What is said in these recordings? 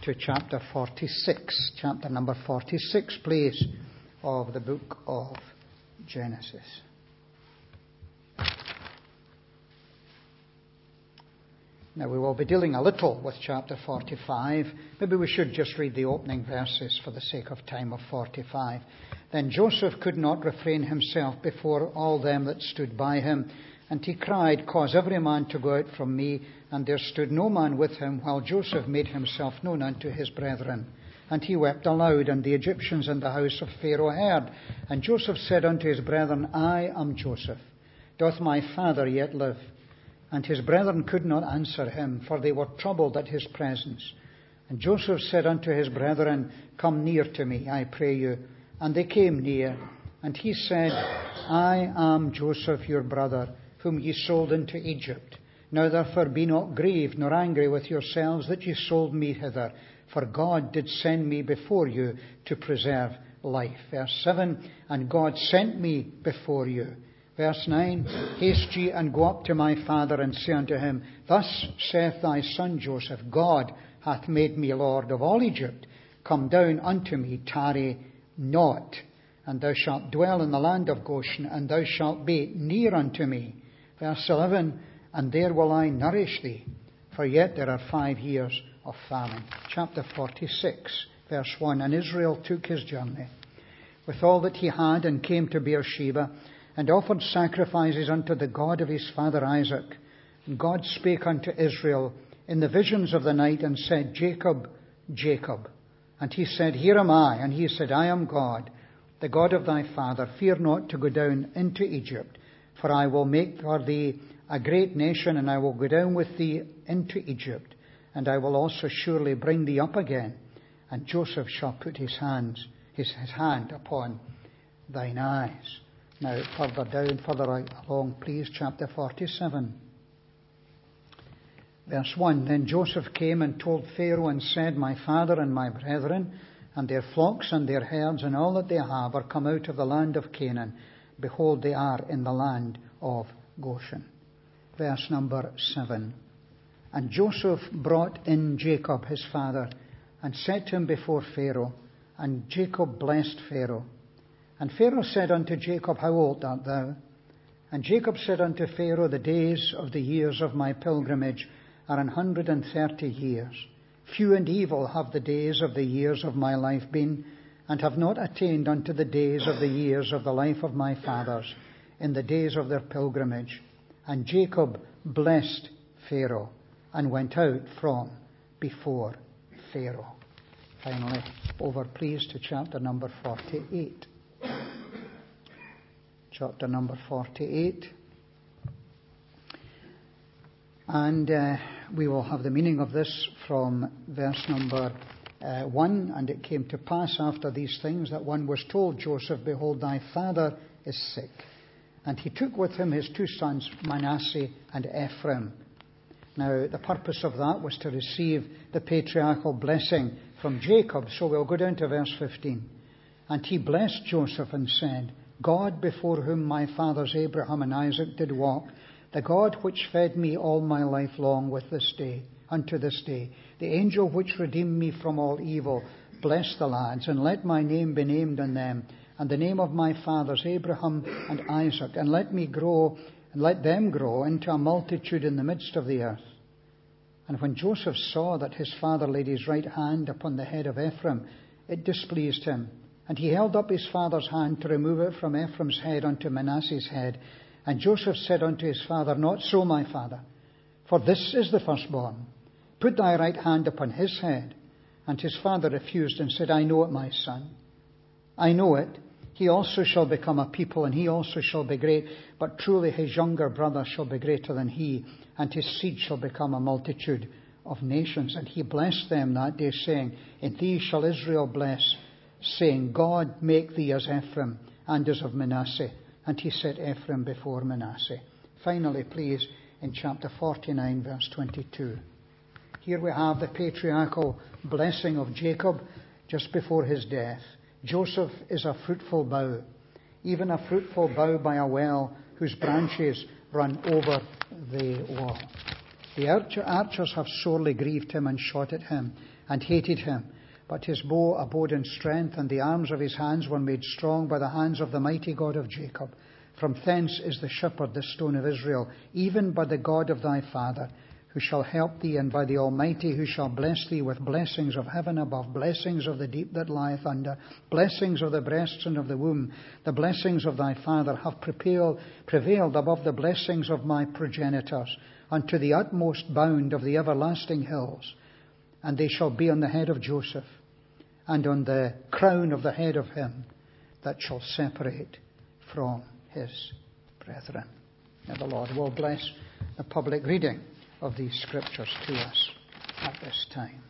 to chapter 46. Chapter number 46, please, of the book of Genesis. Now, we will be dealing a little with chapter 45. Maybe we should just read the opening verses for the sake of time of 45. Then Joseph could not refrain himself before all them that stood by him, and he cried, Cause every man to go out from me. And there stood no man with him, while Joseph made himself known unto his brethren. And he wept aloud, and the Egyptians in the house of Pharaoh heard. And Joseph said unto his brethren, I am Joseph. Doth my father yet live? And his brethren could not answer him, for they were troubled at his presence. And Joseph said unto his brethren, Come near to me, I pray you. And they came near. And he said, I am Joseph your brother, whom ye sold into Egypt. Now therefore be not grieved nor angry with yourselves that ye sold me hither, for God did send me before you to preserve life. Verse 7, And God sent me before you. Verse 9, Haste ye and go up to my father and say unto him, Thus saith thy son Joseph, God hath made me Lord of all Egypt. Come down unto me, tarry not, and thou shalt dwell in the land of Goshen, and thou shalt be near unto me. Verse 11, And there will I nourish thee, for yet there are 5 years of famine. Chapter 46, verse 1, And Israel took his journey with all that he had, and came to Beersheba, and offered sacrifices unto the God of his father Isaac. And God spake unto Israel in the visions of the night, and said, Jacob, Jacob. And he said, Here am I. And he said, I am God, the God of thy father. Fear not to go down into Egypt, for I will make for thee a great nation, and I will go down with thee into Egypt, and I will also surely bring thee up again. And Joseph shall put his hand upon thine eyes. Now, further along, please, chapter 47. Verse 1, Then Joseph came and told Pharaoh and said, My father and my brethren, and their flocks and their herds, and all that they have, are come out of the land of Canaan. Behold, they are in the land of Goshen. Verse number 7, And Joseph brought in Jacob his father, and set him before Pharaoh, and Jacob blessed Pharaoh. And Pharaoh said unto Jacob, How old art thou? And Jacob said unto Pharaoh, The days of the years of my pilgrimage are 130 years. Few and evil have the days of the years of my life been, and have not attained unto the days of the years of the life of my fathers, in the days of their pilgrimage. And Jacob blessed Pharaoh, and went out from before Pharaoh. Finally, over please to chapter number 48. Chapter number 48. And we will have the meaning of this from verse number 1. And it came to pass after these things that one was told Joseph, Behold, thy father is sick. And he took with him his 2 sons, Manasseh and Ephraim. Now, the purpose of that was to receive the patriarchal blessing from Jacob. So we'll go down to verse 15. And he blessed Joseph and said, God, before whom my fathers Abraham and Isaac did walk, the God which fed me all my life long with this day, unto this day, the angel which redeemed me from all evil, bless the lads, and let my name be named in them, and the name of my fathers Abraham and Isaac, and let them grow into a multitude in the midst of the earth. And when Joseph saw that his father laid his right hand upon the head of Ephraim, it displeased him. And he held up his father's hand to remove it from Ephraim's head unto Manasseh's head. And Joseph said unto his father, Not so, my father, for this is the firstborn. Put thy right hand upon his head. And his father refused and said, I know it, my son. I know it. He also shall become a people, and he also shall be great. But truly his younger brother shall be greater than he, and his seed shall become a multitude of nations. And he blessed them that day, saying, In thee shall Israel bless, saying, God make thee as Ephraim, and as of Manasseh. And he set Ephraim before Manasseh. Finally, please, in chapter 49, verse 22. Here we have the patriarchal blessing of Jacob just before his death. Joseph is a fruitful bough, even a fruitful bough by a well whose branches run over the wall. The archers have sorely grieved him and shot at him, and hated him. But his bow abode in strength, and the arms of his hands were made strong by the hands of the mighty God of Jacob. From thence is the shepherd, the stone of Israel, even by the God of thy father, who shall help thee, and by the Almighty, who shall bless thee with blessings of heaven above, blessings of the deep that lieth blessings of the breasts and of the womb. The blessings of thy father have prevailed above the blessings of my progenitors, unto the utmost bound of the everlasting hills. And they shall be on the head of Joseph, and on the crown of the head of him that shall separate from his brethren. Now the Lord will bless the public reading of these scriptures to us at this time.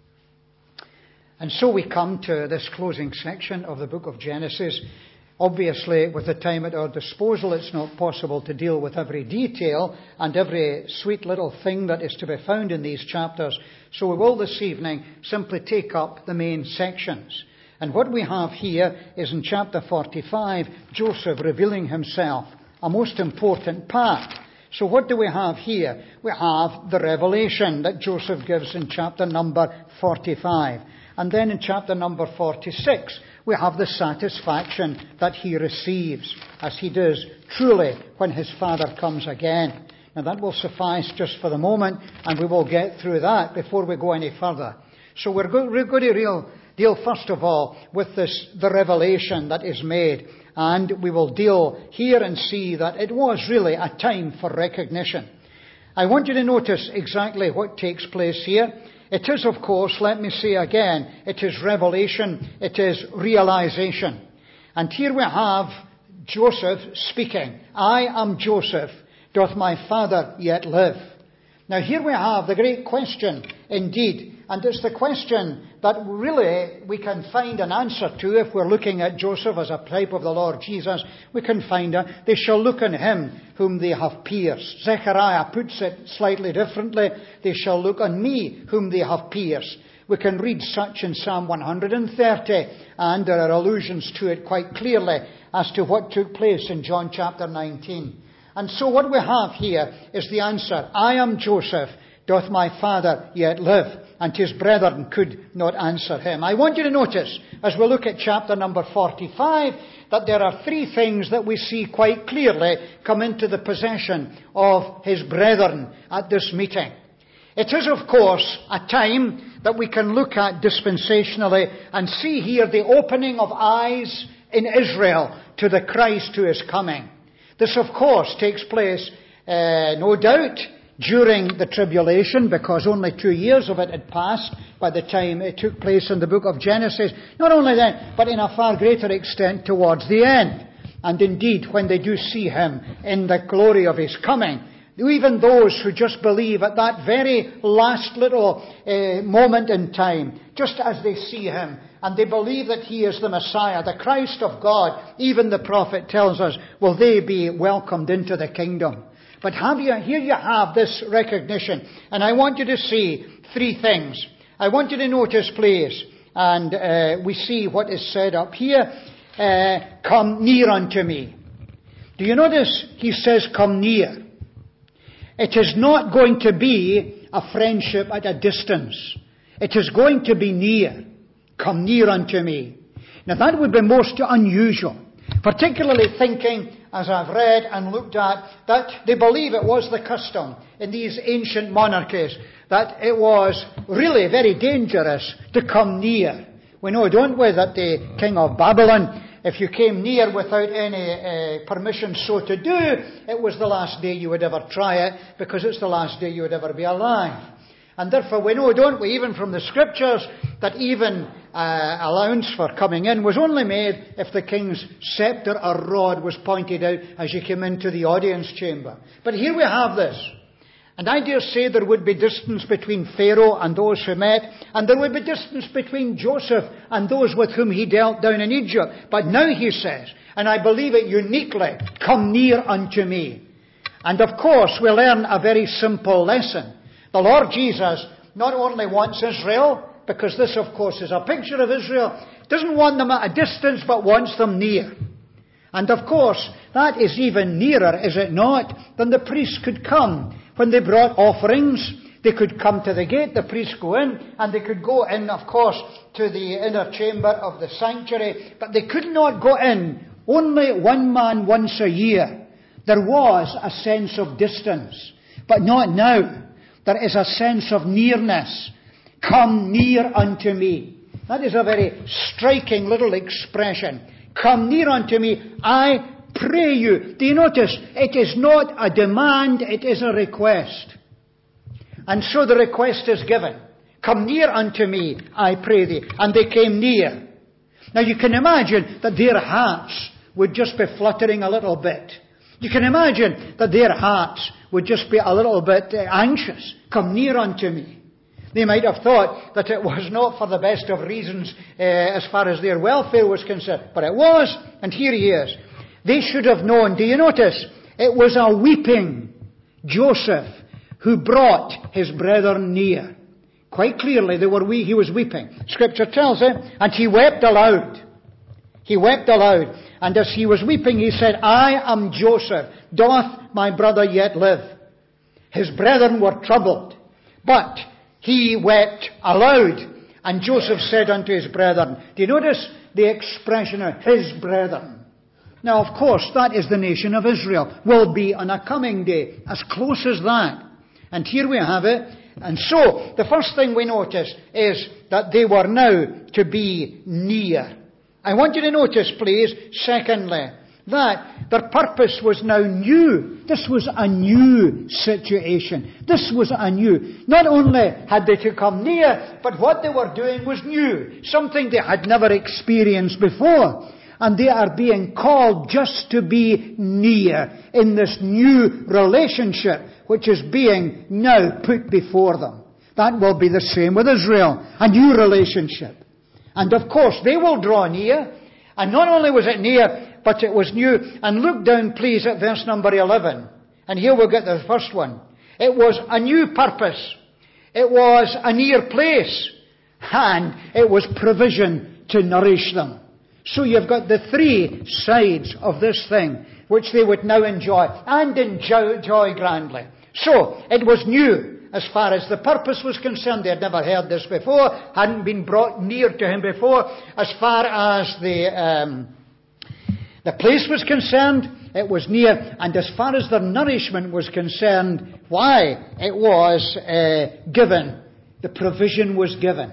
And so we come to this closing section of the book of Genesis. Obviously, with the time at our disposal, it's not possible to deal with every detail and every sweet little thing that is to be found in these chapters. So we will this evening simply take up the main sections. And what we have here is in chapter 45, Joseph revealing himself, a most important part. So what do we have here? We have the revelation that Joseph gives in chapter number 45. And then in chapter number 46, we have the satisfaction that he receives, as he does truly when his father comes again. Now that will suffice just for the moment, and we will get through that before we go any further. So we're going to deal first of all with the revelation that is made. And we will deal here and see that it was really a time for recognition. I want you to notice exactly what takes place here. It is, of course, let me say again, it is revelation, it is realization. And here we have Joseph speaking. I am Joseph, doth my father yet live? Now here we have the great question indeed. And it's the question that really we can find an answer to if we're looking at Joseph as a type of the Lord Jesus. We can find they shall look on him whom they have pierced. Zechariah puts it slightly differently. They shall look on me whom they have pierced. We can read such in Psalm 130, and there are allusions to it quite clearly as to what took place in John chapter 19. And so what we have here is the answer. I am Joseph, doth my father yet live? And his brethren could not answer him. I want you to notice, as we look at chapter number 45, that there are three things that we see quite clearly come into the possession of his brethren at this meeting. It is, of course, a time that we can look at dispensationally and see here the opening of eyes in Israel to the Christ who is coming. This, of course, takes place, no doubt, during the tribulation, because only 2 years of it had passed by the time it took place in the book of Genesis. Not only then, but in a far greater extent towards the end. And indeed, when they do see him in the glory of his coming, even those who just believe at that very last little moment in time, just as they see him, and they believe that he is the Messiah, the Christ of God, even the prophet tells us, will they be welcomed into the kingdom. But here you have this recognition. And I want you to see three things. I want you to notice, please, and we see what is said up here. Come near unto me. Do you notice he says come near? It is not going to be a friendship at a distance. It is going to be near. Come near unto me. Now that would be most unusual. Particularly thinking, as I've read and looked at, that they believe it was the custom in these ancient monarchies, that it was really very dangerous to come near. We know, don't we, that the king of Babylon, if you came near without any permission so to do, it was the last day you would ever try it, because it's the last day you would ever be alive. And therefore we know, don't we, even from the scriptures, that even allowance for coming in was only made if the king's scepter or rod was pointed out as you came into the audience chamber. But here we have this. And I dare say there would be distance between Pharaoh and those who met, and there would be distance between Joseph and those with whom he dealt down in Egypt. But now he says, and I believe it uniquely, come near unto me. And of course we learn a very simple lesson. The Lord Jesus not only wants Israel, because this of course is a picture of Israel, doesn't want them at a distance but wants them near. And of course that is even nearer, is it not, than the priests could come when they brought offerings They could come to the gate, the priests go in, and they could go in, of course, to the inner chamber of the sanctuary, but they could not go in. Only one man once a year. There was a sense of distance, but not now. There is a sense of nearness. Come near unto me. That is a very striking little expression. Come near unto me, I pray you. Do you notice? It is not a demand, it is a request. And so the request is given. Come near unto me, I pray thee. And they came near. Now you can imagine that their hearts would just be fluttering a little bit. You can imagine that their hearts would just be a little bit anxious. Come near unto me. They might have thought that it was not for the best of reasons as far as their welfare was concerned. But it was, and here he is. They should have known. Do you notice? It was a weeping Joseph who brought his brethren near. Quite clearly, he was weeping. Scripture tells it, and he wept aloud. He wept aloud. And as he was weeping, he said, I am Joseph. Doth my brother yet live? His brethren were troubled, but he wept aloud. And Joseph said unto his brethren, do you notice the expression of his brethren? Now, of course, that is the nation of Israel. Will be on a coming day. As close as that. And here we have it. And so, the first thing we notice is that they were now to be near. I want you to notice, please, secondly, that their purpose was now new. This was a new situation. This was a new. Not only had they to come near, but what they were doing was new. Something they had never experienced before. And they are being called just to be near in this new relationship which is being now put before them. That will be the same with Israel. A new relationship. And of course, they will draw near. And not only was it near, but it was new. And look down, please, at verse number 11. And here we'll get the first one. It was a new purpose. It was a near place. And it was provision to nourish them. So you've got the three sides of this thing, which they would now enjoy. And enjoy grandly. So, it was new. As far as the purpose was concerned, they had never heard this before, hadn't been brought near to him before. As far as the place was concerned, it was near. And as far as their nourishment was concerned, why? It was given. The provision was given.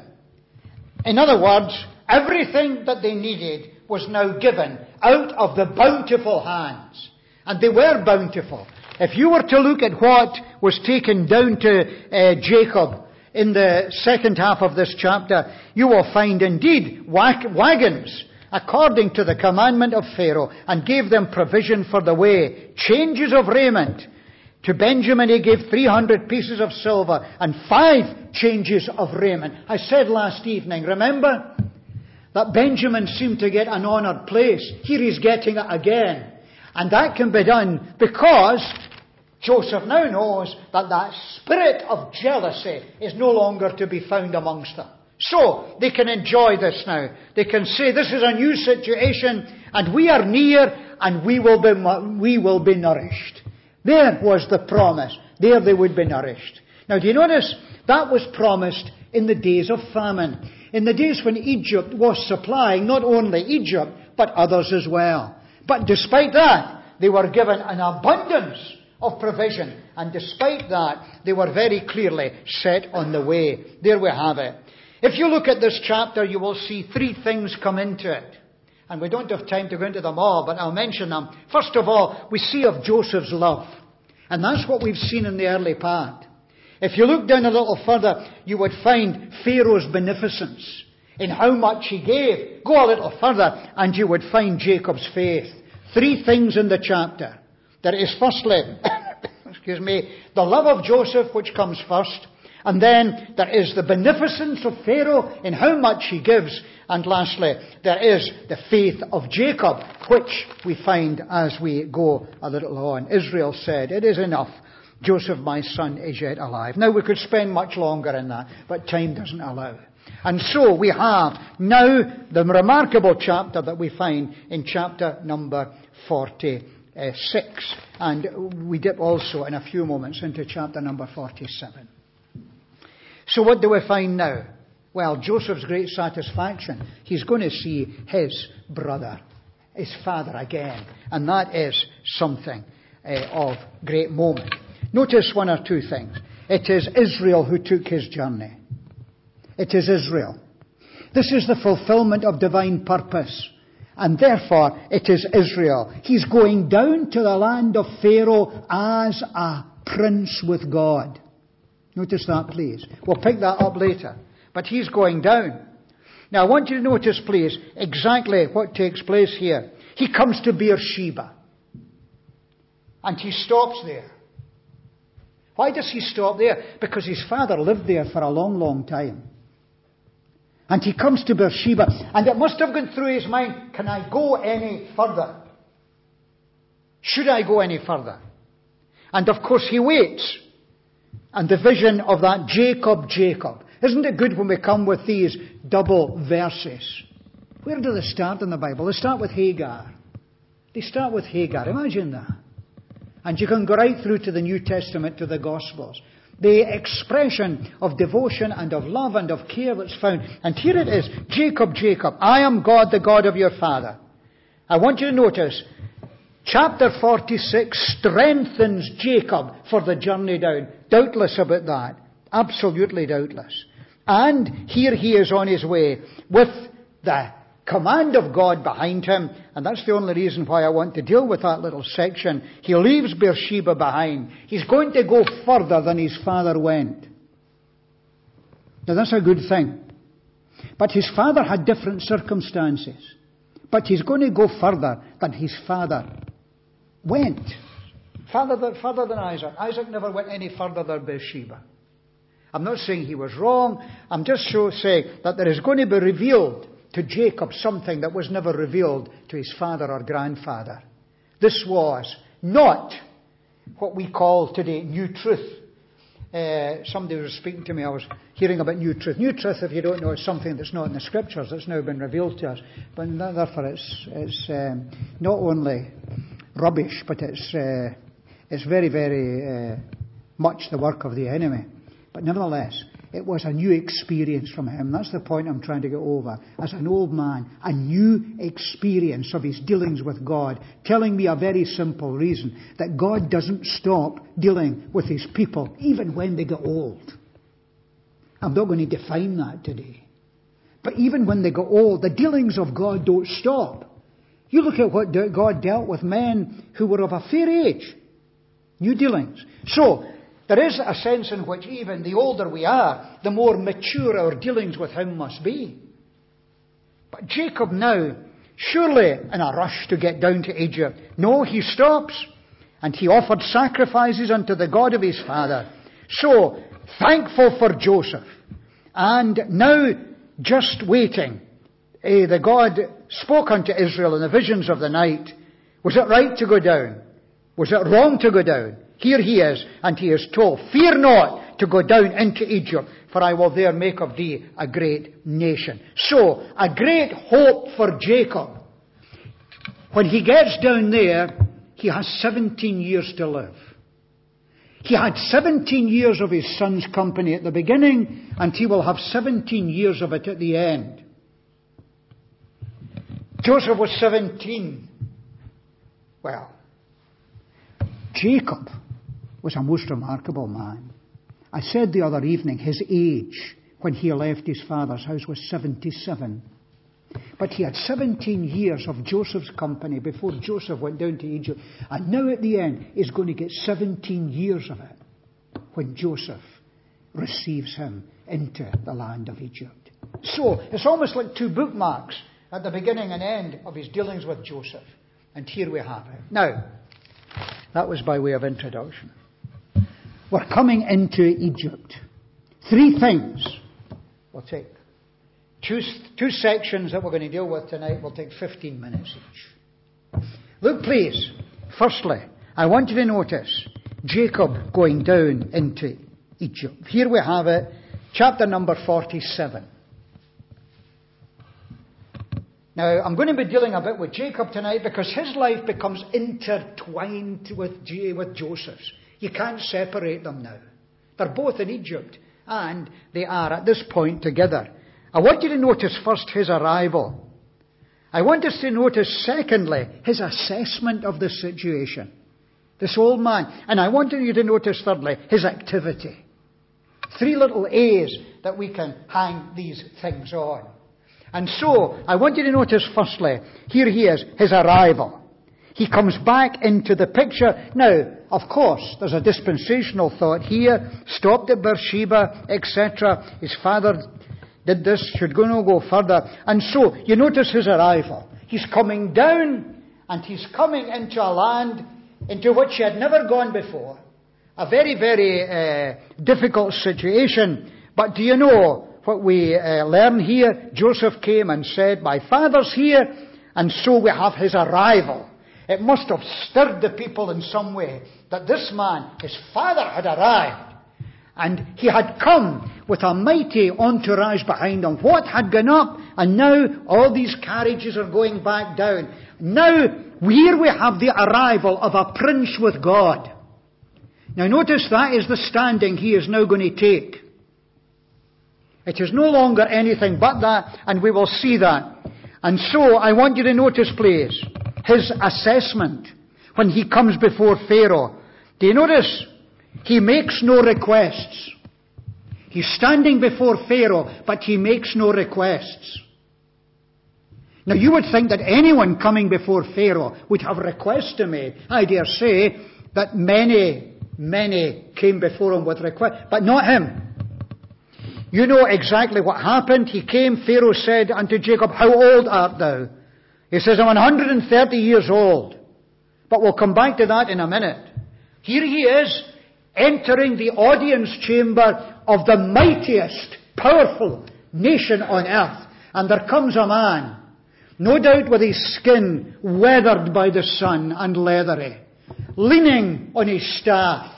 In other words, everything that they needed was now given out of the bountiful hands. And they were bountiful. If you were to look at what was taken down to Jacob in the second half of this chapter, you will find indeed wagons according to the commandment of Pharaoh, and gave them provision for the way, changes of raiment. To Benjamin he gave 300 pieces of silver and 5 changes of raiment. I said last evening, remember, that Benjamin seemed to get an honoured place. Here he's getting it again. And that can be done because Joseph now knows that that spirit of jealousy is no longer to be found amongst them. So, they can enjoy this now. They can say, this is a new situation, and we are near, and we will be nourished. There was the promise. There they would be nourished. Now, do you notice? That was promised in the days of famine. In the days when Egypt was supplying not only Egypt, but others as well. But despite that, they were given an abundance of provision. And despite that, they were very clearly set on the way. There we have it. If you look at this chapter, you will see 3 things come into it. And we don't have time to go into them all, but I'll mention them. First of all, we see of Joseph's love. And that's what we've seen in the early part. If you look down a little further, you would find Pharaoh's beneficence in how much he gave. Go a little further and you would find Jacob's faith. 3 things in the chapter. There is firstly, the love of Joseph, which comes first. And then there is the beneficence of Pharaoh in how much he gives. And lastly, there is the faith of Jacob, which we find as we go a little on. Israel said, it is enough. Joseph, my son, is yet alive. Now, we could spend much longer in that, but time doesn't allow. And so we have now the remarkable chapter that we find in chapter number 46. And we dip also in a few moments into chapter number 47. So what do we find now? Well, Joseph's great satisfaction. He's going to see his brother, his father again. And that is something of great moment. Notice one or two things. It is Israel who took his journey. It is Israel. This is the fulfillment of divine purpose. And therefore, it is Israel. He's going down to the land of Pharaoh as a prince with God. Notice that, please. We'll pick that up later. But he's going down. Now, I want you to notice, please, exactly what takes place here. He comes to Beersheba. And he stops there. Why does he stop there? Because his father lived there for a long, long time. And he comes to Beersheba. And it must have gone through his mind, can I go any further? Should I go any further? And of course he waits. And the vision of that Jacob, Jacob. Isn't it good when we come with these double verses? Where do they start in the Bible? They start with Hagar. They start with Hagar. Imagine that. And you can go right through to the New Testament, to the Gospels. The expression of devotion and of love and of care that's found. And here it is. Jacob, Jacob, I am God, the God of your father. I want you to notice, chapter 46 strengthens Jacob for the journey down. Doubtless about that. Absolutely doubtless. And here he is on his way with the command of God behind him. And that's the only reason why I want to deal with that little section. He leaves Beersheba behind. He's going to go further than his father went. Now that's a good thing. But his father had different circumstances. But he's going to go further than his father went. Further than Isaac. Isaac never went any further than Beersheba. I'm not saying he was wrong. I'm just saying that there is going to be revealed to Jacob something that was never revealed to his father or grandfather. This was not what we call today new truth. Somebody was speaking to me, I was hearing about new truth. New truth, if you don't know, is something that's not in the scriptures, that's now been revealed to us. But therefore it's not only rubbish, but it's very, very much the work of the enemy. But nevertheless, it was a new experience from him. That's the point I'm trying to get over. As an old man, a new experience of his dealings with God, telling me a very simple reason, that God doesn't stop dealing with his people, even when they get old. I'm not going to define that today. But even when they get old, the dealings of God don't stop. You look at what God dealt with men who were of a fair age. New dealings. So, there is a sense in which even the older we are, the more mature our dealings with him must be. But Jacob now, surely in a rush to get down to Egypt, no, he stops and he offered sacrifices unto the God of his father. So, thankful for Joseph. And now, just waiting. The God spoke unto Israel in the visions of the night. Was it right to go down? Was it wrong to go down? Here he is, and he is told, fear not to go down into Egypt, for I will there make of thee a great nation. So, a great hope for Jacob. When he gets down there, he has 17 years to live. He had 17 years of his son's company at the beginning, and he will have 17 years of it at the end. Joseph was 17. Well, Jacob was a most remarkable man. I said the other evening his age when he left his father's house was 77. But he had 17 years of Joseph's company before Joseph went down to Egypt. And now at the end he's going to get 17 years of it when Joseph receives him into the land of Egypt. So it's almost like two bookmarks at the beginning and end of his dealings with Joseph. And here we have it. Now, that was by way of introduction. We're coming into Egypt. Three things we'll take. Two sections that we're going to deal with tonight will take 15 minutes each. Look, please. Firstly, I want you to notice Jacob going down into Egypt. Here we have it, chapter number 47. Now, I'm going to be dealing a bit with Jacob tonight because his life becomes intertwined with Joseph's. You can't separate them now. They're both in Egypt. And they are at this point together. I want you to notice first his arrival. I want us to notice, secondly, his assessment of the situation. This old man. And I want you to notice, thirdly, his activity. 3 little A's that we can hang these things on. And so, I want you to notice, firstly, here he is, his arrival. He comes back into the picture. Now, of course, there's a dispensational thought here. Stopped at Beersheba, etc. His father did this, should no go further. And so, you notice his arrival. He's coming down, and he's coming into a land into which he had never gone before. A very, very difficult situation. But do you know what we learn here? Joseph came and said, my father's here, and so we have his arrival. It must have stirred the people in some way that this man, his father, had arrived. And he had come with a mighty entourage behind him. What had gone up? And now all these carriages are going back down. Now, here we have the arrival of a prince with God. Now notice that is the standing he is now going to take. It is no longer anything but that, and we will see that. And so, I want you to notice, please, his assessment when he comes before Pharaoh. Do you notice? He makes no requests. He's standing before Pharaoh, but he makes no requests. Now you would think that anyone coming before Pharaoh would have requests to make. I dare say that many came before him with requests, but not him. You know exactly what happened. He came, Pharaoh said unto Jacob, how old art thou? He says, I'm 130 years old. But we'll come back to that in a minute. Here he is, entering the audience chamber of the mightiest, powerful nation on earth. And there comes a man, no doubt with his skin weathered by the sun and leathery, leaning on his staff,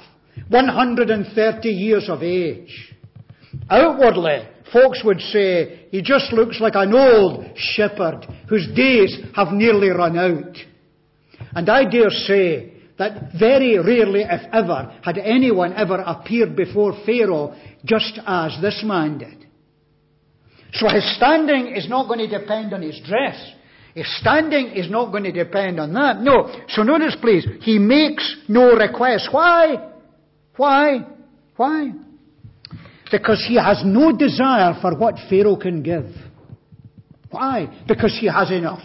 130 years of age. Outwardly, folks would say, he just looks like an old shepherd whose days have nearly run out. And I dare say that very rarely, if ever, had anyone ever appeared before Pharaoh just as this man did. So his standing is not going to depend on his dress. His standing is not going to depend on that. No. So notice, please, he makes no request. Why? Why? Why? Because he has no desire for what Pharaoh can give. Why? Because he has enough.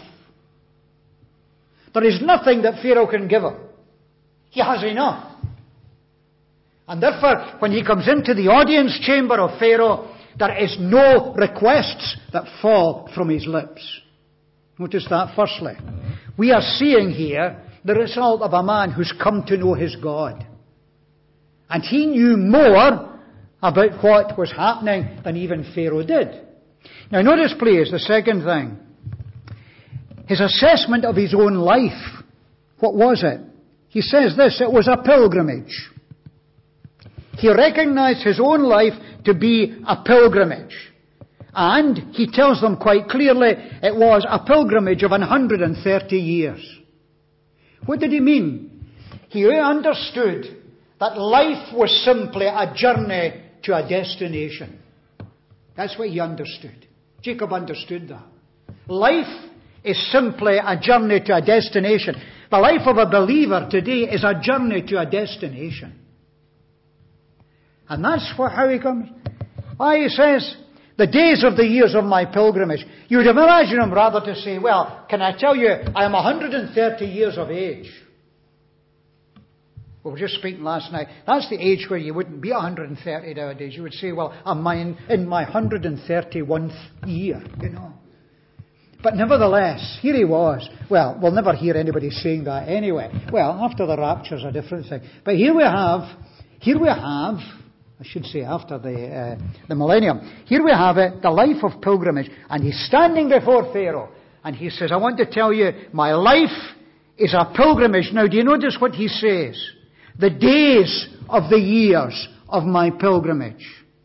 There is nothing that Pharaoh can give him. He has enough. And therefore, when he comes into the audience chamber of Pharaoh, there is no requests that fall from his lips. Notice that firstly. We are seeing here the result of a man who's come to know his God. And he knew more about what was happening than even Pharaoh did. Now notice please the second thing. His assessment of his own life. What was it? He says this, it was a pilgrimage. He recognized his own life to be a pilgrimage. And he tells them quite clearly it was a pilgrimage of 130 years. What did he mean? He understood that life was simply a journey to a destination. That's what he understood. Jacob understood that. Life is simply a journey to a destination. The life of a believer today is a journey to a destination. And that's how he comes. Why he says, the days of the years of my pilgrimage. You would imagine him rather to say, well, can I tell you, I am 130 years of age. We were just speaking last night. That's the age where you wouldn't be 130 nowadays. You would say, well, I'm in my 131st year, you know. But nevertheless, here he was. Well, we'll never hear anybody saying that anyway. Well, after the rapture's a different thing. But here we have, I should say after the millennium, here we have it, the life of pilgrimage. And he's standing before Pharaoh. And he says, I want to tell you, my life is a pilgrimage. Now, do you notice what he says? The days of the years of my pilgrimage.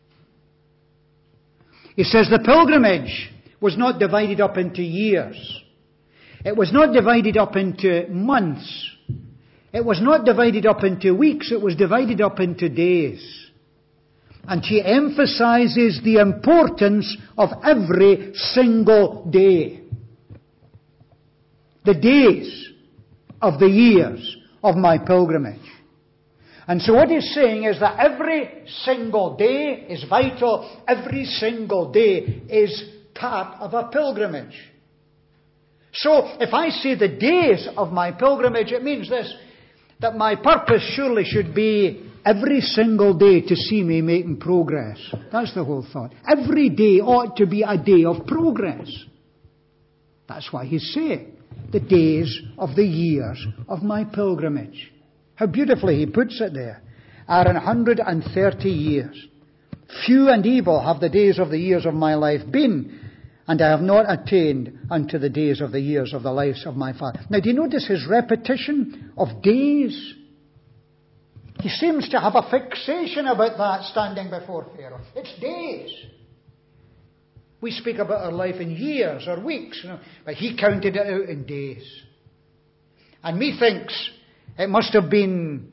He says the pilgrimage was not divided up into years. It was not divided up into months. It was not divided up into weeks. It was divided up into days. And he emphasizes the importance of every single day. The days of the years of my pilgrimage. And so what he's saying is that every single day is vital. Every single day is part of a pilgrimage. So if I say the days of my pilgrimage, it means this, that my purpose surely should be every single day to see me making progress. That's the whole thought. Every day ought to be a day of progress. That's why he's saying the days of the years of my pilgrimage. How beautifully he puts it there. Are 130 years. Few and evil have the days of the years of my life been, and I have not attained unto the days of the years of the lives of my father. Now, do you notice his repetition of days? He seems to have a fixation about that standing before Pharaoh. It's days. We speak about our life in years or weeks, but he counted it out in days. And methinks it must have been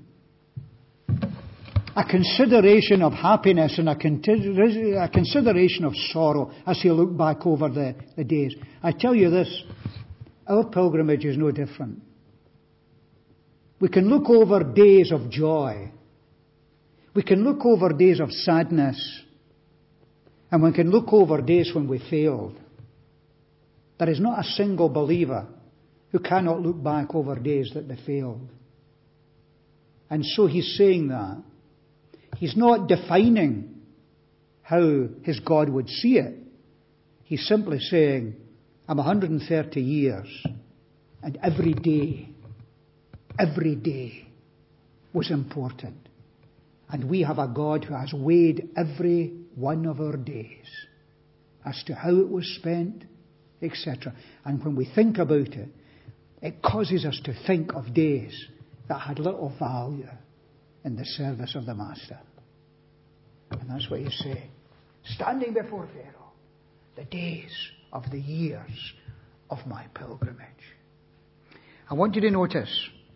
a consideration of happiness and a consideration of sorrow as he looked back over the days. I tell you this, our pilgrimage is no different. We can look over days of joy. We can look over days of sadness. And we can look over days when we failed. There is not a single believer who cannot look back over days that they failed. And so he's saying that. He's not defining how his God would see it. He's simply saying, I'm 130 years, and every day was important. And we have a God who has weighed every one of our days as to how it was spent, etc. And when we think about it, it causes us to think of days that had little value in the service of the Master. And that's what he's saying. Standing before Pharaoh, the days of the years of my pilgrimage. I want you to notice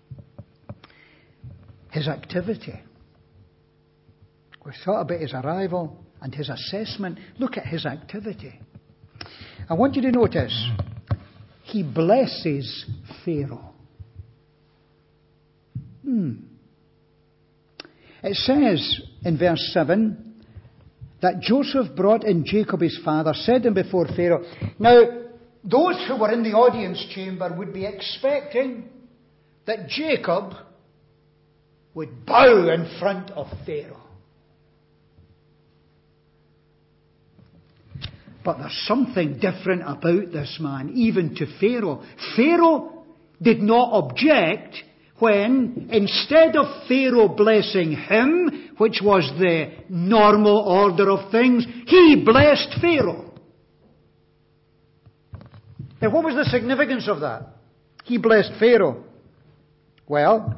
his activity. We thought about his arrival and his assessment. Look at his activity. I want you to notice he blesses Pharaoh. It says in verse 7 that Joseph brought in Jacob his father, said him before Pharaoh. Now, those who were in the audience chamber would be expecting that Jacob would bow in front of Pharaoh. But there's something different about this man, even to Pharaoh. Pharaoh did not object when, instead of Pharaoh blessing him, which was the normal order of things, he blessed Pharaoh. Now, what was the significance of that? He blessed Pharaoh. Well,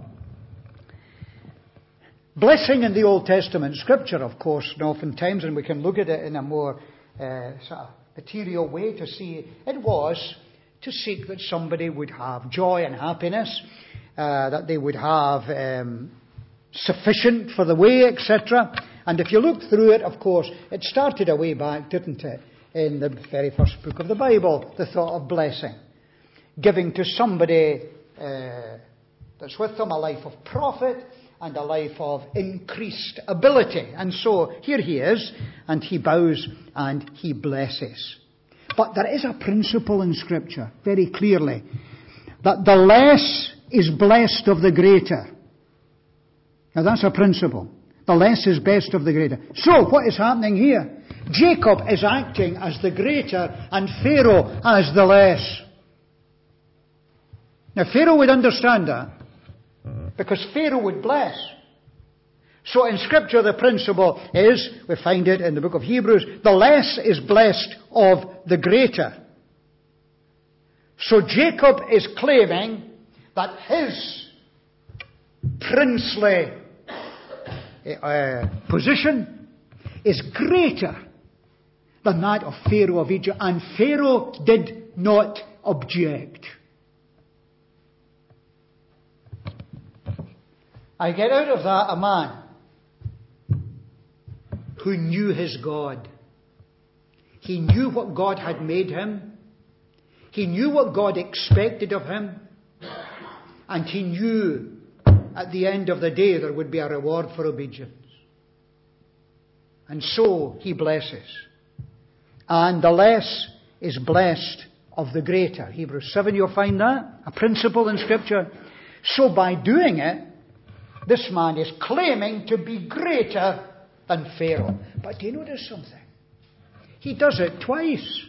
blessing in the Old Testament scripture, of course, and oftentimes, and we can look at it in a more sort of material way to see it was to seek that somebody would have joy and happiness, that they would have sufficient for the way, etc. And if you look through it, of course, it started a way back, didn't it? In the very first book of the Bible, the thought of blessing. Giving to somebody that's with them a life of profit and a life of increased ability. And so here he is, and he bows and he blesses. But there is a principle in Scripture, very clearly, that the less is blessed of the greater. Now that's a principle. The less is best of the greater. So what is happening here? Jacob is acting as the greater and Pharaoh as the less. Now Pharaoh would understand that, because Pharaoh would bless. So in Scripture the principle is, we find it in the book of Hebrews, the less is blessed of the greater. So Jacob is claiming that his princely position is greater than that of Pharaoh of Egypt. And Pharaoh did not object. I get out of that a man who knew his God. He knew what God had made him. He knew what God expected of him. And he knew at the end of the day there would be a reward for obedience. And so he blesses. And the less is blessed of the greater. Hebrews 7, you'll find that. A principle in Scripture. So by doing it, this man is claiming to be greater than Pharaoh. But do you notice something? He does it twice.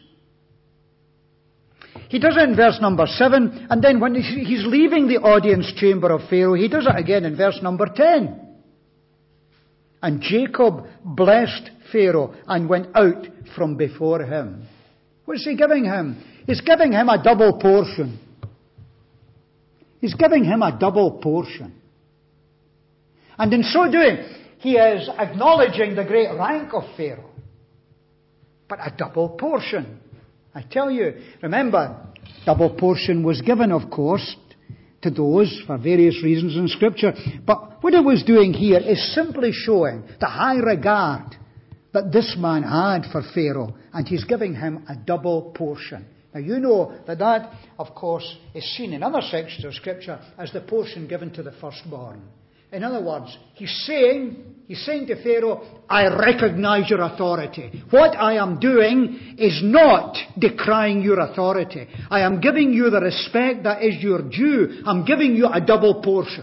He does it in verse number 7, and then when he's leaving the audience chamber of Pharaoh, he does it again in verse number 10. And Jacob blessed Pharaoh and went out from before him. What's he giving him? He's giving him a double portion. He's giving him a double portion. And in so doing, he is acknowledging the great rank of Pharaoh. But a double portion. I tell you, remember, double portion was given, of course, to those for various reasons in Scripture. But what it was doing here is simply showing the high regard that this man had for Pharaoh. And he's giving him a double portion. Now you know that, of course, is seen in other sections of Scripture as the portion given to the firstborn. In other words, he's saying to Pharaoh, I recognize your authority. What I am doing is not decrying your authority. I am giving you the respect that is your due. I'm giving you a double portion.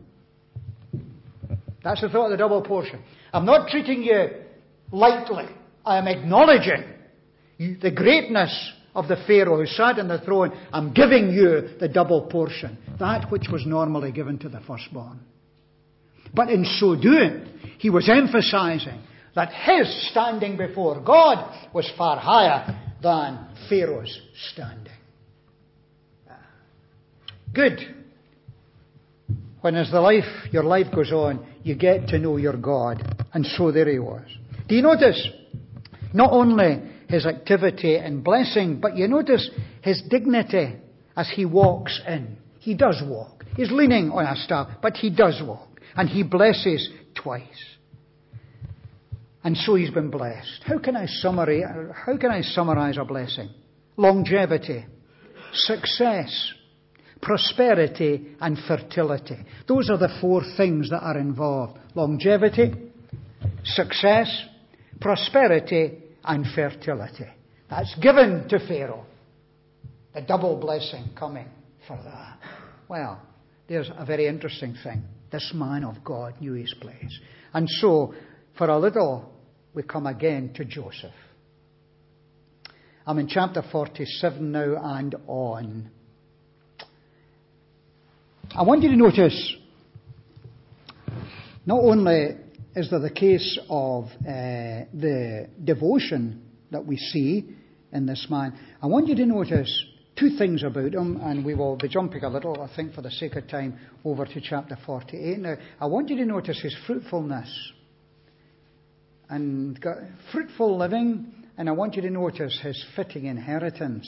That's the thought of the double portion. I'm not treating you lightly. I am acknowledging the greatness of the Pharaoh who sat on the throne. I'm giving you the double portion. That which was normally given to the firstborn. But in so doing, he was emphasizing that his standing before God was far higher than Pharaoh's standing. Good. When as your life goes on, you get to know your God. And so there he was. Do you notice? Not only his activity and blessing, but you notice his dignity as he walks in. He does walk. He's leaning on a staff, but he does walk. And he blesses twice. And so he's been blessed. How can I summarize a blessing? Longevity, success, prosperity, and fertility. Those are the four things that are involved. Longevity, success, prosperity, and fertility. That's given to Pharaoh. The double blessing coming for that. Well, there's a very interesting thing. This man of God knew his place. And so, for a little, we come again to Joseph. I'm in chapter 47 now and on. I want you to notice, not only is there the case of the devotion that we see in this man, I want you to notice two things about him, and we will be jumping a little, I think, for the sake of time, over to chapter 48. Now, I want you to notice his fruitfulness and fruitful living, and I want you to notice his fitting inheritance.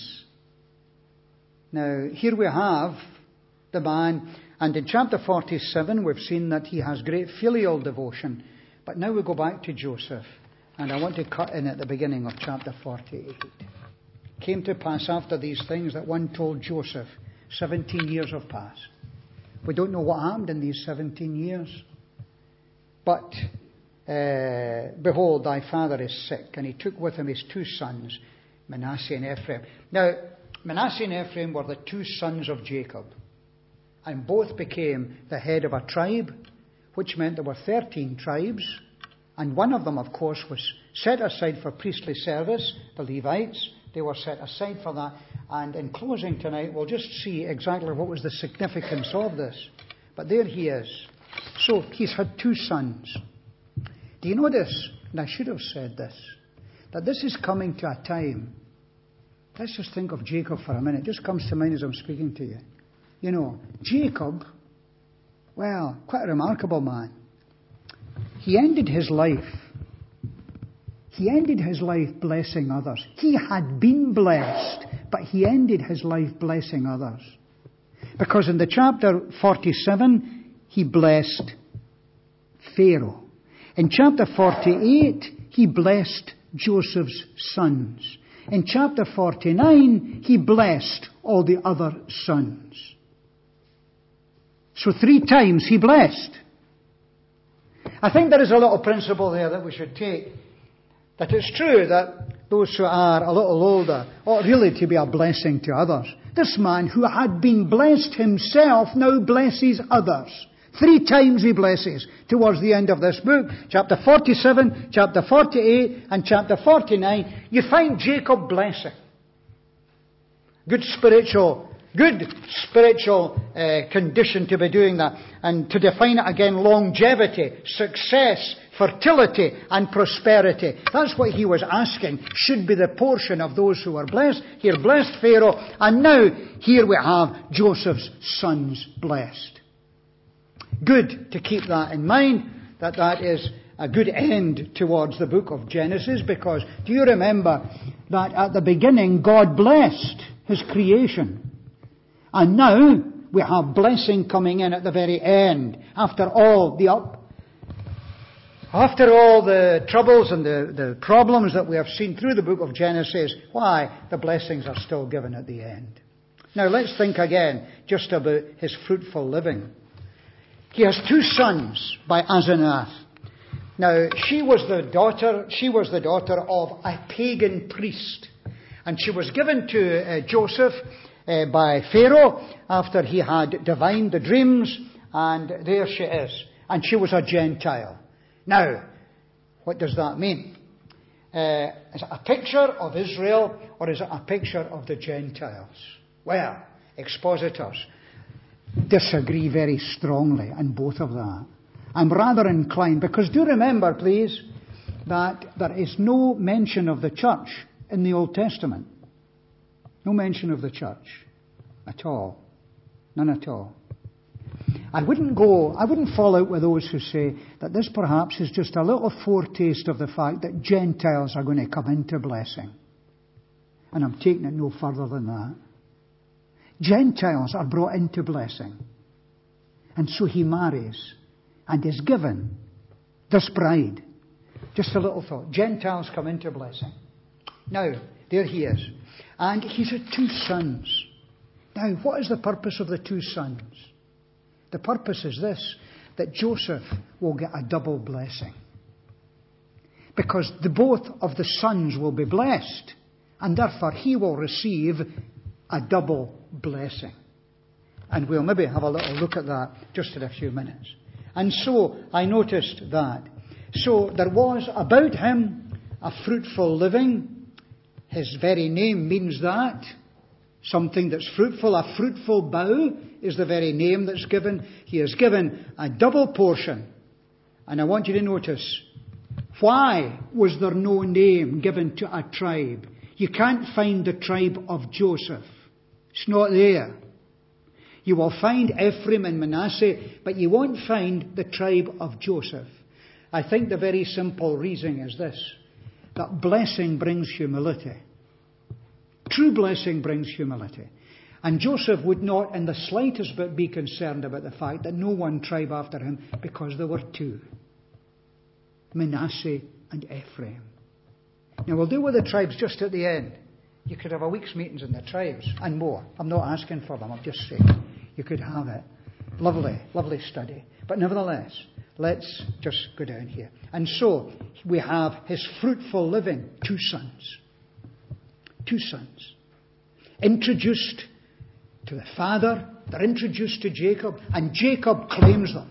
Now, here we have the man, and in chapter 47 we've seen that he has great filial devotion. But now we go back to Joseph, and I want to cut in at the beginning of chapter 48. Came to pass after these things that one told Joseph, 17 years have passed. We don't know what happened in these 17 years. But, behold, thy father is sick. And he took with him his two sons, Manasseh and Ephraim. Now, Manasseh and Ephraim were the two sons of Jacob. And both became the head of a tribe, which meant there were 13 tribes. And one of them, of course, was set aside for priestly service, the Levites. They were set aside for that. And in closing tonight, we'll just see exactly what was the significance of this. But there he is. So he's had two sons. Do you notice, and I should have said this, that this is coming to a time. Let's just think of Jacob for a minute. It just comes to mind as I'm speaking to you. You know, Jacob, well, quite a remarkable man. He ended his life blessing others. He had been blessed, but he ended his life blessing others. Because in the chapter 47, he blessed Pharaoh. In chapter 48, he blessed Joseph's sons. In chapter 49, he blessed all the other sons. So 3 times he blessed. I think there is a little principle there that we should take. That it's true that those who are a little older ought really to be a blessing to others. This man who had been blessed himself now blesses others. 3 times he blesses towards the end of this book. Chapter 47, chapter 48, and chapter 49. You find Jacob blessing. Good spiritual condition to be doing that. And to define it again, longevity, success, fertility, and prosperity. That's what he was asking should be the portion of those who are blessed. Here, blessed Pharaoh. And now, here we have Joseph's sons blessed. Good to keep that in mind, that is a good end towards the book of Genesis, because do you remember that at the beginning God blessed His creation? And now we have blessing coming in at the very end. After all the troubles and the problems that we have seen through the book of Genesis, why? The blessings are still given at the end. Now let's think again just about his fruitful living. He has 2 sons by Asenath. Now, she was the daughter of a pagan priest. And she was given to Joseph by Pharaoh after he had divined the dreams. And there she is. And she was a Gentile. Now, what does that mean? Is it a picture of Israel or is it a picture of the Gentiles? Well, expositors disagree very strongly on both of that. I'm rather inclined, because do remember, please, that there is no mention of the church in the Old Testament. No mention of the church at all. None at all. I wouldn't fall out with those who say that this perhaps is just a little foretaste of the fact that Gentiles are going to come into blessing. And I'm taking it no further than that. Gentiles are brought into blessing. And so he marries and is given this bride. Just a little thought. Gentiles come into blessing. Now, there he is. And he's had 2 sons. Now, what is the purpose of the 2 sons? The purpose is this, that Joseph will get a double blessing. Because both of the sons will be blessed. And therefore he will receive a double blessing. And we'll maybe have a little look at that just in a few minutes. And so I noticed that. So there was about him a fruitful living. His very name means that. Something that's fruitful. A fruitful bough is the very name that's given. He is given a double portion. And I want you to notice, why was there no name given to a tribe? You can't find the tribe of Joseph. It's not there. You will find Ephraim and Manasseh, but you won't find the tribe of Joseph. I think the very simple reason is this, that blessing brings humility. True blessing brings humility. And Joseph would not in the slightest bit be concerned about the fact that no one tribe after him, because there were 2. Manasseh and Ephraim. Now we'll deal with the tribes just at the end. You could have a week's meetings in the tribes and more. I'm not asking for them, I'm just saying. You could have it. Lovely, lovely study. But nevertheless, let's just go down here. And so, we have his fruitful living, 2 sons. 2 sons. Introduced to the father, they're introduced to Jacob, and Jacob claims them.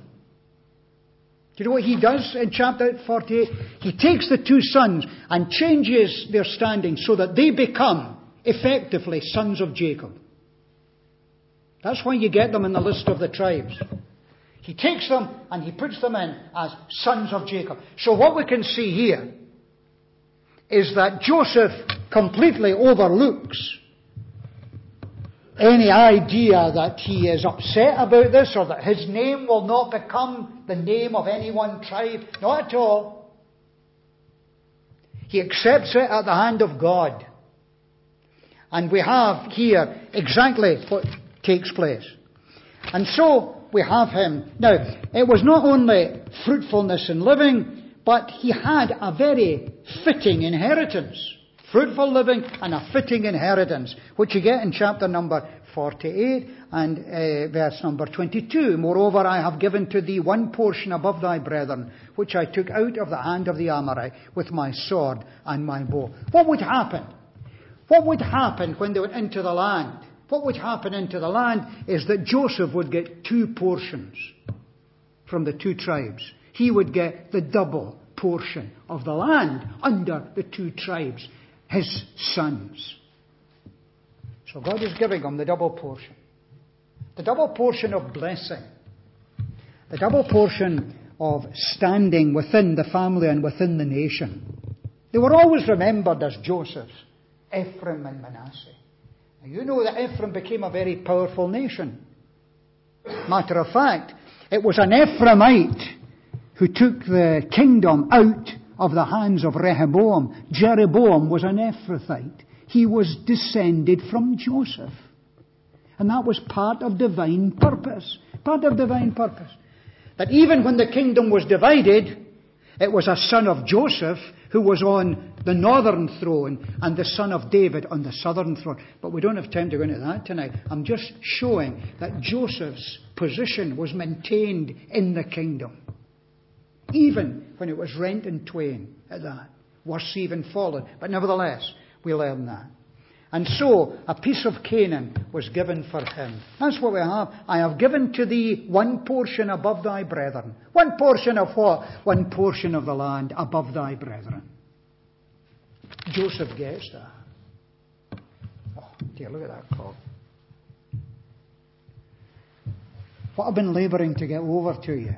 Do you know what he does in chapter 48? He takes the 2 sons and changes their standing so that they become effectively sons of Jacob. That's why you get them in the list of the tribes. He takes them and he puts them in as sons of Jacob. So what we can see here is that Joseph completely overlooks any idea that he is upset about this or that his name will not become the name of any one tribe. Not at all. He accepts it at the hand of God. And we have here exactly what takes place. And so we have him. Now, it was not only fruitfulness in living, but he had a very fitting inheritance. Fruitful living and a fitting inheritance, which you get in chapter number 48 and verse number 22. Moreover, I have given to thee one portion above thy brethren, which I took out of the hand of the Amorite with my sword and my bow. What would happen? What would happen when they went into the land? What would happen into the land is that Joseph would get 2 portions from the 2 tribes. He would get the double portion of the land under the 2 tribes, his sons. So God is giving him the double portion. The double portion of blessing. The double portion of standing within the family and within the nation. They were always remembered as Joseph's, Ephraim and Manasseh. Now you know that Ephraim became a very powerful nation. Matter of fact, it was an Ephraimite who took the kingdom out of the hands of Rehoboam. Jeroboam was an Ephrathite. He was descended from Joseph. And that was part of divine purpose. Part of divine purpose. That even when the kingdom was divided, it was a son of Joseph who was on the northern throne and the son of David on the southern throne. But we don't have time to go into that tonight. I'm just showing that Joseph's position was maintained in the kingdom. Even when it was rent in twain at that. Worse even fallen. But nevertheless, we learn that. And so, a piece of Canaan was given for him. That's what we have. I have given to thee one portion above thy brethren. One portion of what? One portion of the land above thy brethren. Joseph gets that. Oh, dear, look at that clock. What I've been labouring to get over to you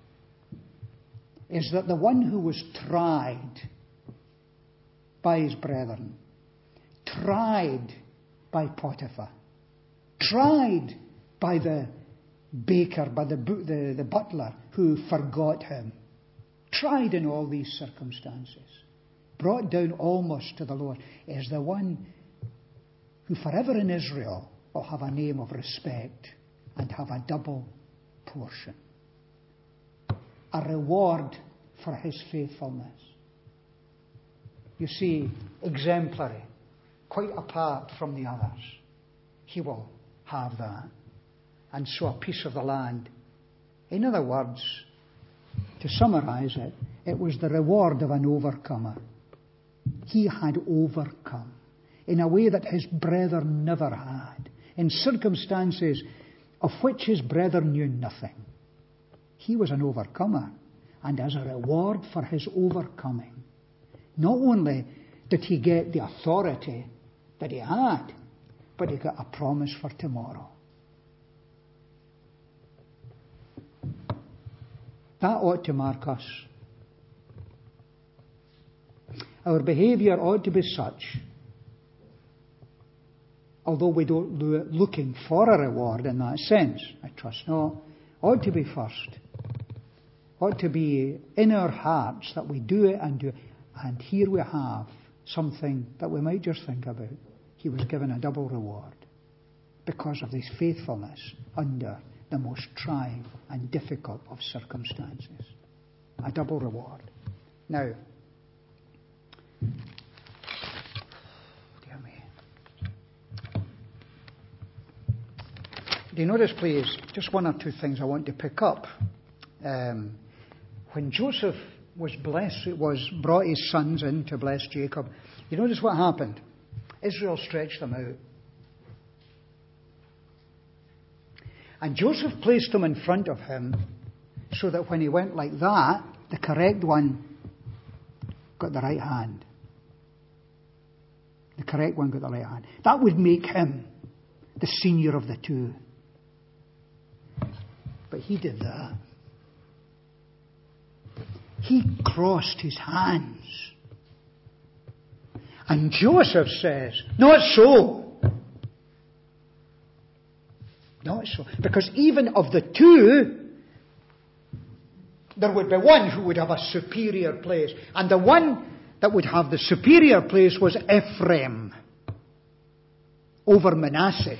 is that the one who was tried by his brethren, tried by Potiphar, tried by the baker, by the butler who forgot him, tried in all these circumstances, brought down almost to the Lord, is the one who forever in Israel will have a name of respect and have a double portion. A reward for his faithfulness. You see, exemplary, quite apart from the others. He will have that. And so a piece of the land. In other words, to summarize it, it was the reward of an overcomer. He had overcome in a way that his brethren never had, in circumstances of which his brethren knew nothing. He was an overcomer, and as a reward for his overcoming, not only did he get the authority that he had, but he got a promise for tomorrow. That ought to mark us. Our behaviour ought to be such, although we don't do it looking for a reward in that sense, I trust not, ought to be first. Ought to be in our hearts that we do it and do it. And here we have something that we might just think about. He was given a double reward because of his faithfulness under the most trying and difficult of circumstances. A double reward. Now, dear me. Do you notice, please, just one or two things I want to pick up. When Joseph was brought his sons in to bless Jacob, you notice what happened? Israel stretched them out. And Joseph placed them in front of him so that when he went like that, the correct one got the right hand. The correct one got the right hand. That would make him the senior of the two. But he did that. He crossed his hands. And Joseph says, not so. Not so. Because even of the two, there would be one who would have a superior place. And the one that would have the superior place was Ephraim over Manasseh.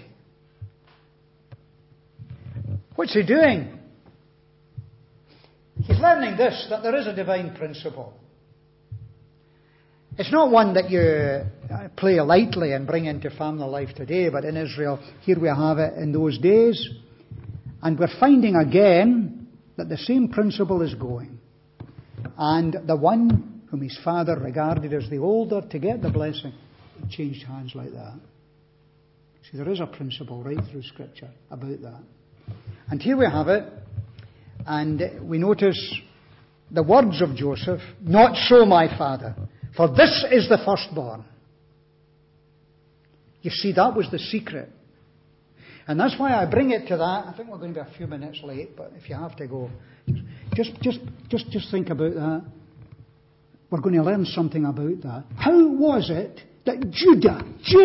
What's he doing? He's learning this, that there is a divine principle. It's not one that you play lightly and bring into family life today, but in Israel, here we have it in those days. And we're finding again that the same principle is going. And the one whom his father regarded as the older to get the blessing, it changed hands like that. See, there is a principle right through Scripture about that. And here we have it. And we notice the words of Joseph, "Not so, my father, for this is the firstborn." You see, that was the secret. And that's why I bring it to that. I think we're going to be a few minutes late, but if you have to go, just think about that. We're going to learn something about that. How was it that Judah,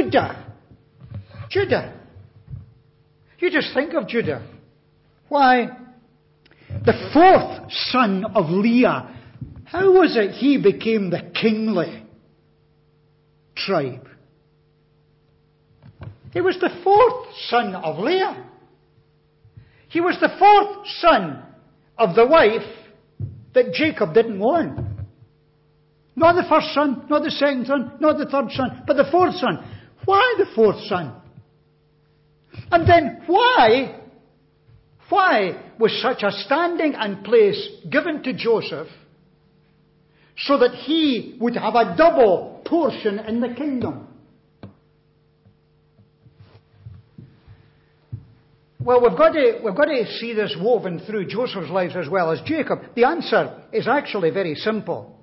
you just think of Judah. Why? The fourth son of Leah. How was it he became the kingly tribe? He was the fourth son of Leah. He was the fourth son of the wife that Jacob didn't want. Not the first son, not the second son, not the third son, but the fourth son. Why the fourth son? And then why was such a standing and place given to Joseph so that he would have a double portion in the kingdom? Well, we've got to see this woven through Joseph's life as well as Jacob. The answer is actually very simple.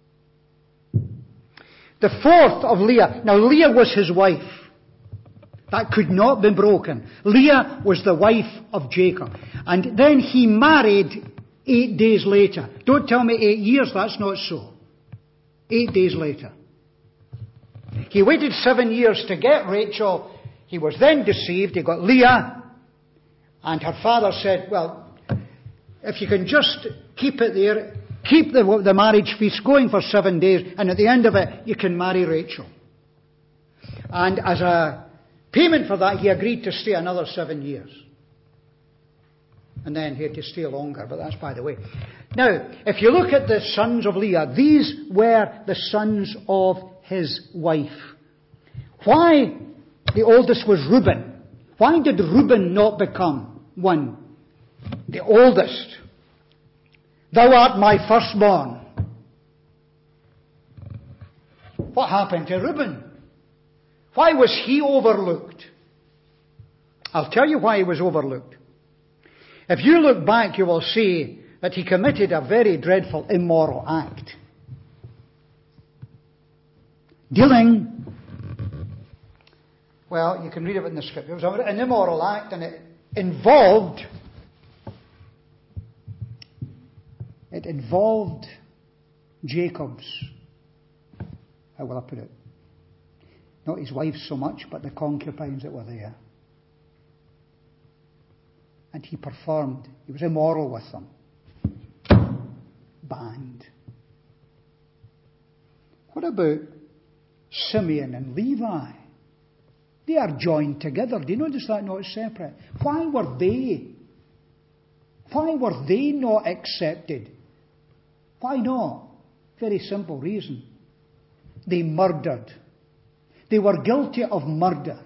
The fourth of Leah. Now, Leah was his wife. That could not be broken. Leah was the wife of Jacob. And then he married 8 days later. Don't tell me 8 years, that's not so. 8 days later. He waited 7 years to get Rachel. He was then deceived. He got Leah. And her father said, well, if you can just keep it there, keep the marriage feast going for 7 days, and at the end of it, you can marry Rachel. And as a payment for that, he agreed to stay another 7 years. And then he had to stay longer, but that's by the way. Now, if you look at the sons of Leah, these were the sons of his wife. Why the oldest was Reuben? Why did Reuben not become one? The oldest. Thou art my firstborn. What happened to Reuben? Why was he overlooked? I'll tell you why he was overlooked. If you look back, you will see that he committed a very dreadful immoral act. Well, you can read it in the Scriptures. It was an immoral act, and it involved Jacob's, how will I put it? Not his wife so much, but the concubines that were there. And he was immoral with them. Banned. What about Simeon and Levi? They are joined together. Do you notice that, not separate? Why were they not accepted? Why not? Very simple reason. They murdered. They were guilty of murder.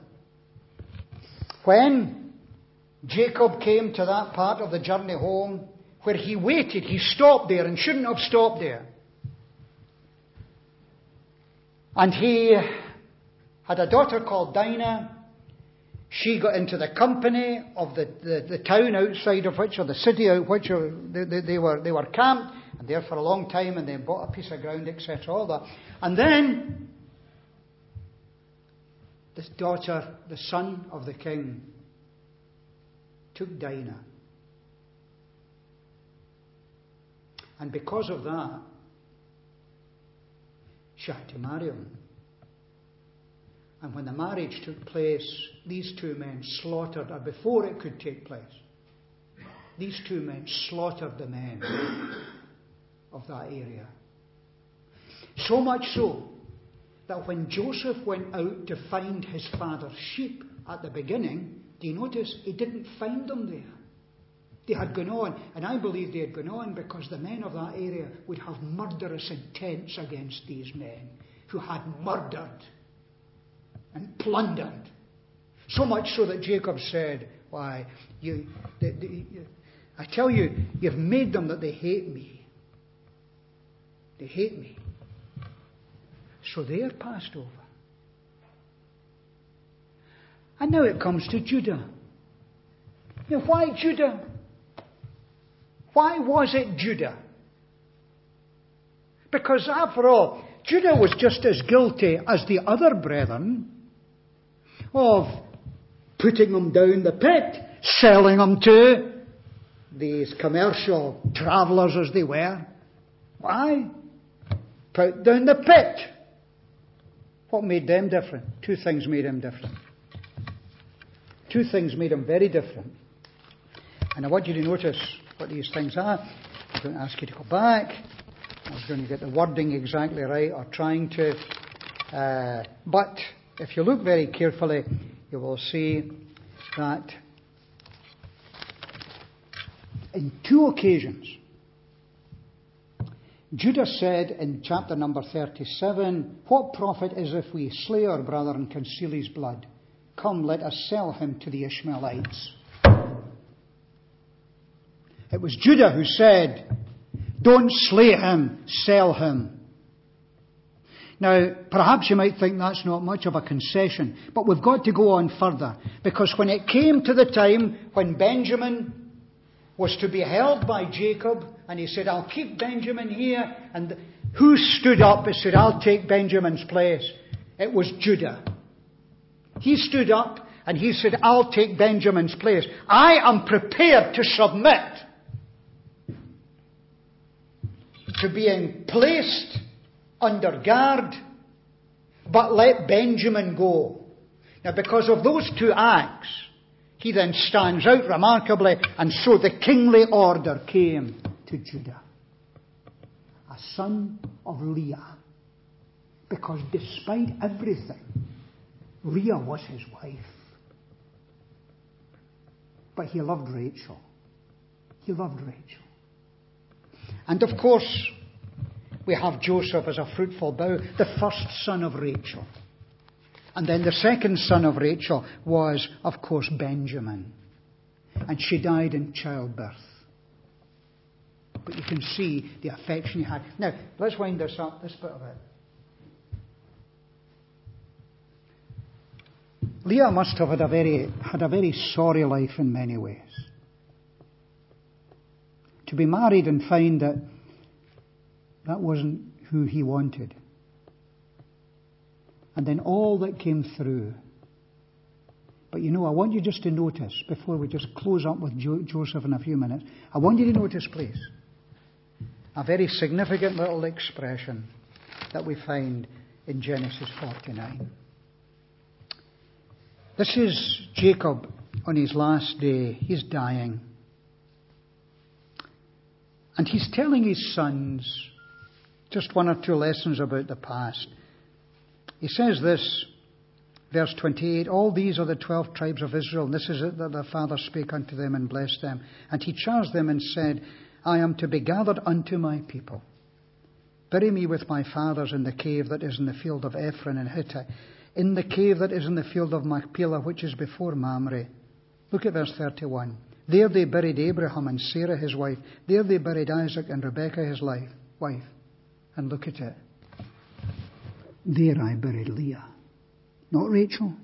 When Jacob came to that part of the journey home where he waited, he stopped there and shouldn't have stopped there. And he had a daughter called Dinah. She got into the company of the town outside of which, or the city out which they were camped, and there for a long time, and they bought a piece of ground, etc., all that. And then this daughter, the son of the king, took Dinah. And because of that, she had to marry him. And when the marriage took place, these two men slaughtered her before it could take place. These two men slaughtered the men of that area. So much so that when Joseph went out to find his father's sheep at the beginning, do you notice he didn't find them there? They had gone on, and I believe they had gone on because the men of that area would have murderous intents against these men. who had murdered and plundered. So much so that Jacob said, I tell you, you've made them that they hate me. They hate me. So they are passed over. And now it comes to Judah. Now, why Judah? Why was it Judah? Because after all, Judah was just as guilty as the other brethren of putting them down the pit, selling them to these commercial travellers as they were. Why? Put down the pit. What made them different? Two things made them different. Two things made them very different. And I want you to notice what these things are. I'm going to ask you to go back. I was going to get the wording exactly right, or trying to. But if you look very carefully, you will see that in two occasions, Judah said in chapter number 37, "What profit is if we slay our brother and conceal his blood? Come, let us sell him to the Ishmaelites." It was Judah who said, "Don't slay him, sell him." Now, perhaps you might think that's not much of a concession, but we've got to go on further, because when it came to the time when Benjamin was to be held by Jacob, and he said, "I'll keep Benjamin here," and who stood up and said, "I'll take Benjamin's place"? It was Judah. He stood up and he said, "I'll take Benjamin's place. I am prepared to submit to being placed under guard, but let Benjamin go." Now, because of those two acts, he then stands out remarkably, and so the kingly order came to Judah, a son of Leah, because despite everything, Leah was his wife. But he loved Rachel. He loved Rachel. And of course, we have Joseph as a fruitful bough, the first son of Rachel. And then the second son of Rachel was, of course, Benjamin. And she died in childbirth. But you can see the affection he had. Now, let's wind this up, this bit of it. Leah must have had a very sorry life in many ways. To be married and find that wasn't who he wanted. And then all that came through. But I want you just to notice, before we just close up with Joseph in a few minutes, I want you to notice, please, a very significant little expression that we find in Genesis 49. This is Jacob on his last day. He's dying. And he's telling his sons just one or two lessons about the past. He says this, verse 28, "All these are the 12 tribes of Israel, and this is it that their father spake unto them and blessed them. And he charged them and said, I am to be gathered unto my people. Bury me with my fathers in the cave that is in the field of Ephron and Hittite, in the cave that is in the field of Machpelah, which is before Mamre." Look at verse 31. "There they buried Abraham and Sarah his wife. There they buried Isaac and Rebekah his wife." And look at it. "There I buried Leah." Not Rachel.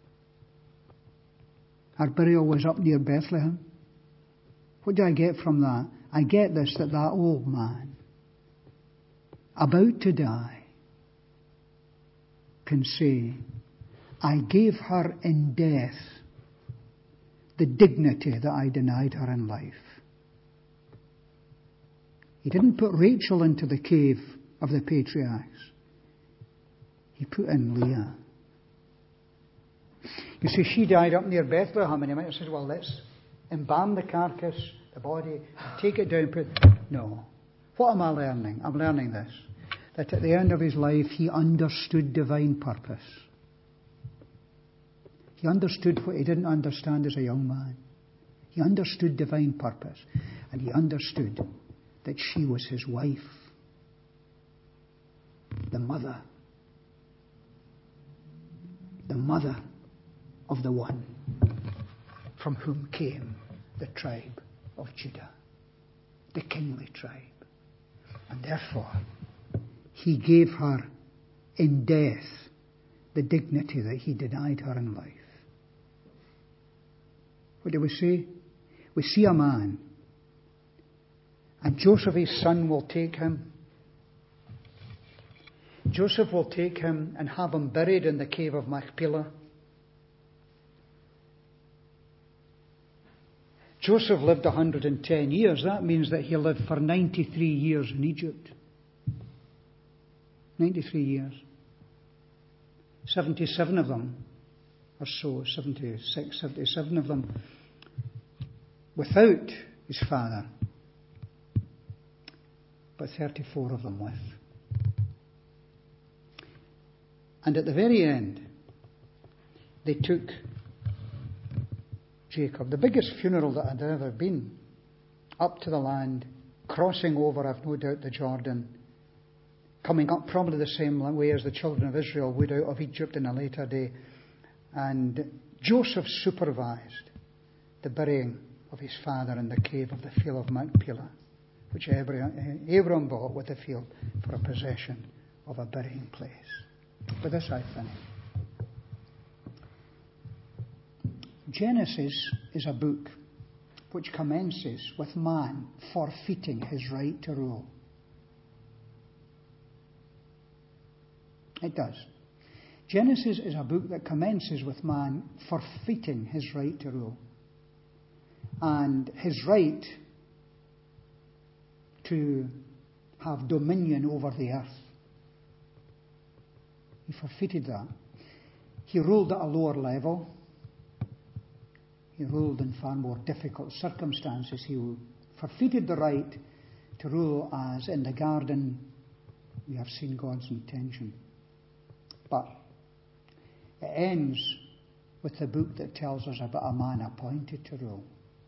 Her burial was up near Bethlehem. What do I get from that? I get this, that old man, about to die, can say, "I gave her in death the dignity that I denied her in life." He didn't put Rachel into the cave of the patriarchs. He put in Leah. You see, she died up near Bethlehem, and he might have said, "Well, let's embalm the carcass, the body, take it down, put..." No. What am I learning? I'm learning this, that at the end of his life, he understood divine purpose. He understood what he didn't understand as a young man. He understood divine purpose, and he understood that she was his wife, the mother the mother of the one from whom came the tribe of Judah, the kingly tribe. And therefore, he gave her in death the dignity that he denied her in life. What do we see? We see a man, and Joseph, his son, will take him. Joseph will take him and have him buried in the cave of Machpelah. Joseph lived 110 years. That means that he lived for 93 years in Egypt. 93 years. 77 of them, or so, 76, 77 of them, without his father, but 34 of them with. And at the very end, they took Jacob, the biggest funeral that had ever been, up to the land, crossing over, I've no doubt, the Jordan, coming up probably the same way as the children of Israel would out of Egypt in a later day. And Joseph supervised the burying of his father in the cave of the field of Machpelah, which Abram bought with the field for a possession of a burying place. With this I finish. Genesis is a book which commences with man forfeiting his right to rule. It does. Genesis is a book that commences with man forfeiting his right to rule and his right to have dominion over the earth. He forfeited that. He ruled at a lower level. He ruled in far more difficult circumstances. He forfeited the right to rule as in the garden we have seen God's intention. But it ends with the book that tells us about a man appointed to rule.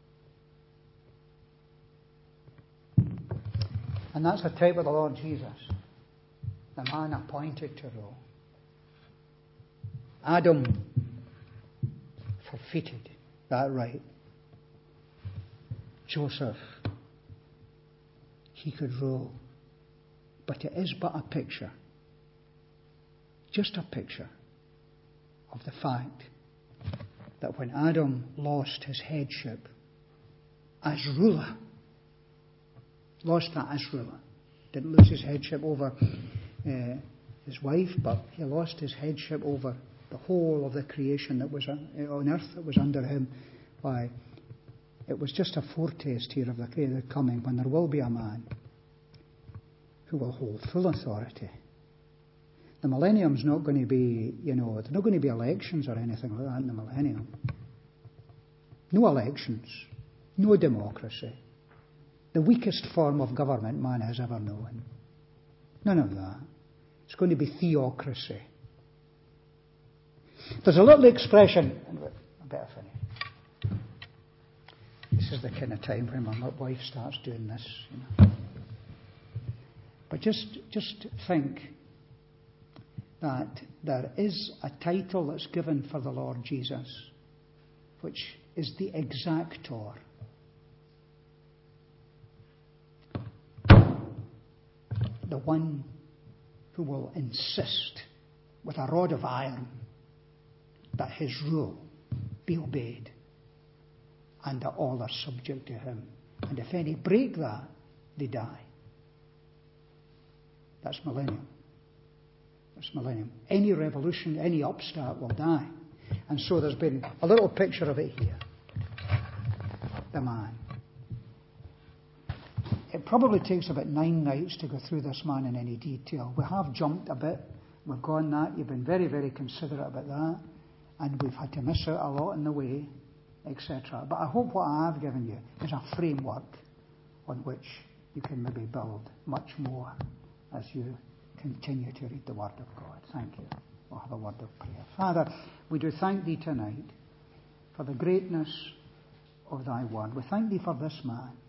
And that's a type of the Lord Jesus, the man appointed to rule. Adam forfeited that right. Joseph, he could rule. But it is but a picture, just a picture of the fact that when Adam lost his headship as ruler, didn't lose his headship over his wife, but he lost his headship over the whole of the creation that was on earth that was under him. Why? It was just a foretaste here of the coming when there will be a man who will hold full authority. The millennium's not going to be, there's not going to be elections or anything like that in the millennium. No elections, no democracy. The weakest form of government man has ever known. None of that. It's going to be theocracy. There's a little expression, I better finish. This is the kind of time when my wife starts doing this, But just think that there is a title that's given for the Lord Jesus, which is the exactor. The one who will insist with a rod of iron that his rule be obeyed and that all are subject to him. And if any break that, they die. That's millennium. That's millennium. Any revolution, any upstart will die. And so there's been a little picture of it here. The man. It probably takes about 9 nights to go through this man in any detail. We have jumped a bit. We've gone that. You've been very, very considerate about that. And we've had to miss out a lot in the way, etc. But I hope what I have given you is a framework on which you can maybe build much more as you continue to read the Word of God. Thank you. We'll have a word of prayer. Father, we do thank Thee tonight for the greatness of Thy Word. We thank Thee for this man.